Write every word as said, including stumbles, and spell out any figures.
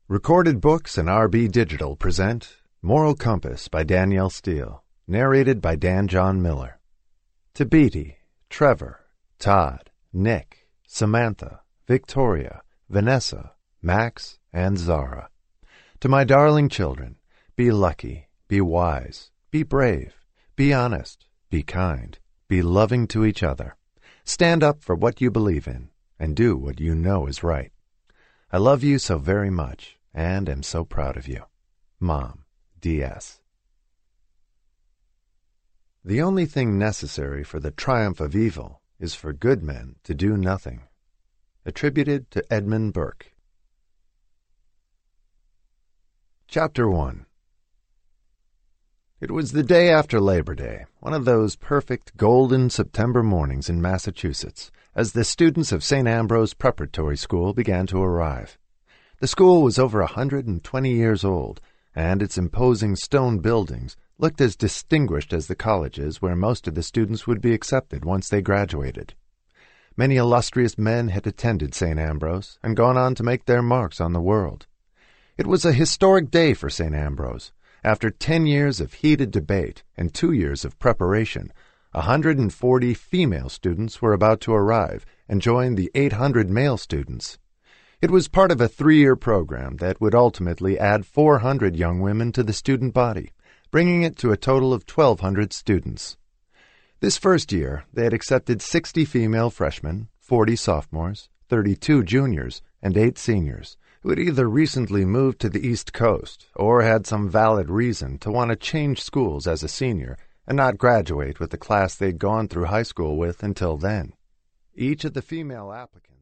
Recorded Books and R B Digital present Moral Compass by Danielle Steele, narrated by Dan John Miller. To Beatty, Trevor, Todd, Nick, Samantha, Victoria, Vanessa, Max, and Zara. To my darling children, be lucky, be wise, be brave, be honest, be kind, be loving to each other. Stand up for what you believe in, and do what you know is right. I love you so very much, and am so proud of you. Mom, D S The only thing necessary for the triumph of evil is for good men to do nothing. Attributed to Edmund Burke. Chapter one. It was the day after Labor Day, one of those perfect golden September mornings in Massachusetts, as the students of Saint Ambrose Preparatory School began to arrive. The school was over a hundred and twenty years old, and its imposing stone buildings looked as distinguished as the colleges where most of the students would be accepted once they graduated. Many illustrious men had attended Saint Ambrose and gone on to make their marks on the world. It was a historic day for Saint Ambrose. After ten years of heated debate and two years of preparation, one hundred forty female students were about to arrive and join the eight hundred male students. It was part of a three-year program that would ultimately add four hundred young women to the student body, bringing it to a total of twelve hundred students. This first year, they had accepted sixty female freshmen, forty sophomores, thirty-two juniors, and eight seniors, who had either recently moved to the East Coast or had some valid reason to want to change schools as a senior and not graduate with the class they'd gone through high school with until then. Each of the female applicants